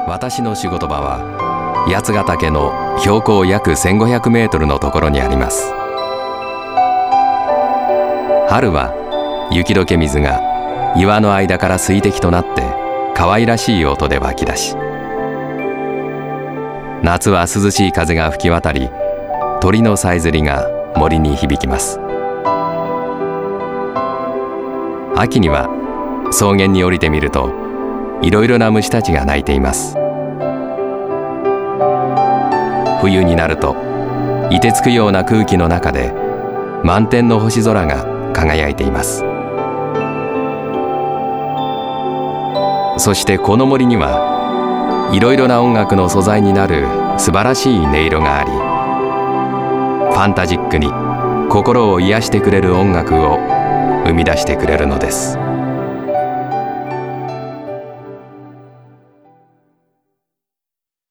私の仕事場は八ヶ岳の標高約1500メートルのところにあります。春は雪解け水が岩の間から水滴となって可愛らしい音で湧き出し、夏は涼しい風が吹き渡り、鳥のさえずりが森に響きます。秋には草原に降りてみると、いろいろな虫たちが鳴いています。冬になると凍てつくような空気の中で満天の星空が輝いています。そしてこの森にはいろいろな音楽の素材になる素晴らしい音色があり、ファンタジックに心を癒してくれる音楽を生み出してくれるのです。